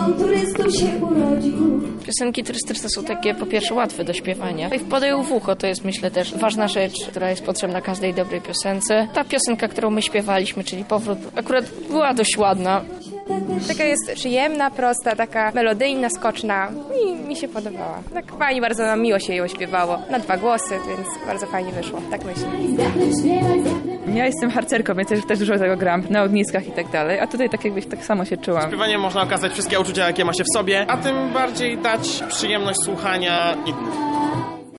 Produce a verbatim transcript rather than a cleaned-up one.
turystów się urodził. Piosenki turystyczne są takie po pierwsze łatwe do śpiewania i wpadają w ucho, to jest myślę też ważna rzecz, która jest potrzebna każdej dobrej piosence. Ta piosenka, którą my śpiewaliśmy, czyli Powrót, akurat była dość ładna. Taka jest przyjemna, prosta, taka melodyjna, skoczna i mi się podobała. Tak fajnie, bardzo nam miło się ją śpiewało. Na dwa głosy, więc bardzo fajnie wyszło, tak myślę. Ja jestem harcerką, więc też, też dużo tego gram na ogniskach i tak dalej, a tutaj tak jakbyś tak samo się czułam. Śpiewaniem można okazać wszystkie uczucia, jakie ma się w sobie, a tym bardziej dać przyjemność słuchania innym.